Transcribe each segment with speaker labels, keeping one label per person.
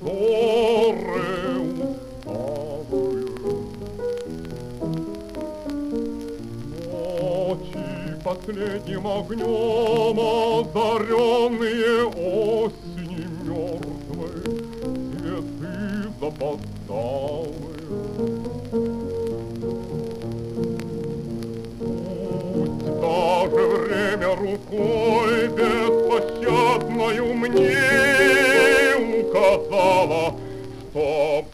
Speaker 1: взоры усталые. Ночи последним огнем озаренные осени мертвой, цветы запоздалые. Пусть даже время рукой беспощадною мне указала, что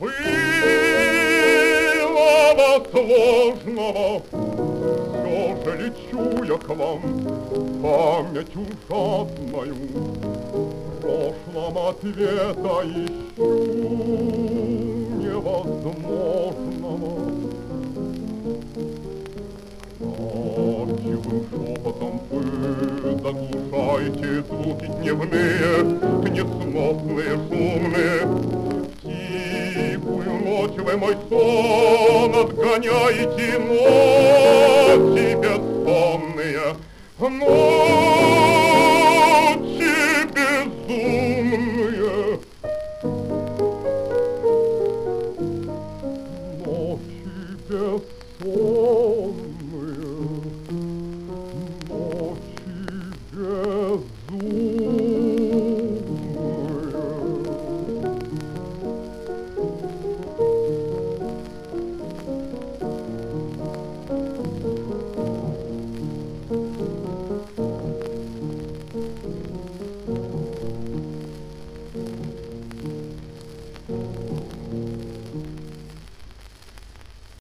Speaker 1: было сложного, все же лечу я к вам памятью жадною, в прошлом ответа ищу невозможного. Ночевым шепотом вы заглушаете звуки дневные, несносные, шумные. Тихую ночь вы мой сон отгоняете, ночи бессонные.